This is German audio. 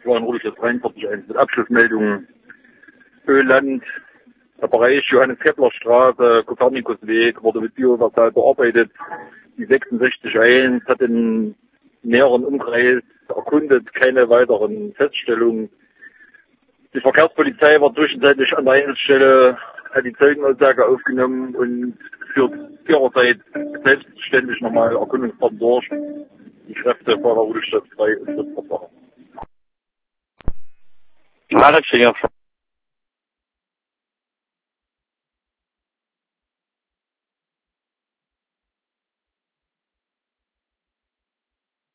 Das war in Rudolstadt 43 mit Abschlussmeldungen. Öland, der Bereich Johannes-Kepler-Straße, Kopernikusweg, wurde mit Bioversal bearbeitet. Die 66.1 hat den näheren Umkreis erkundet, keine weiteren Feststellungen. Die Verkehrspolizei war zwischenzeitlich an der Einsatzstelle, hat die Zeugenaussage aufgenommen und führt ihrerseits selbstständig nochmal Erkundungsfahrten durch. Die Kräfte von der Rudolstadt 3 und das Verfahren.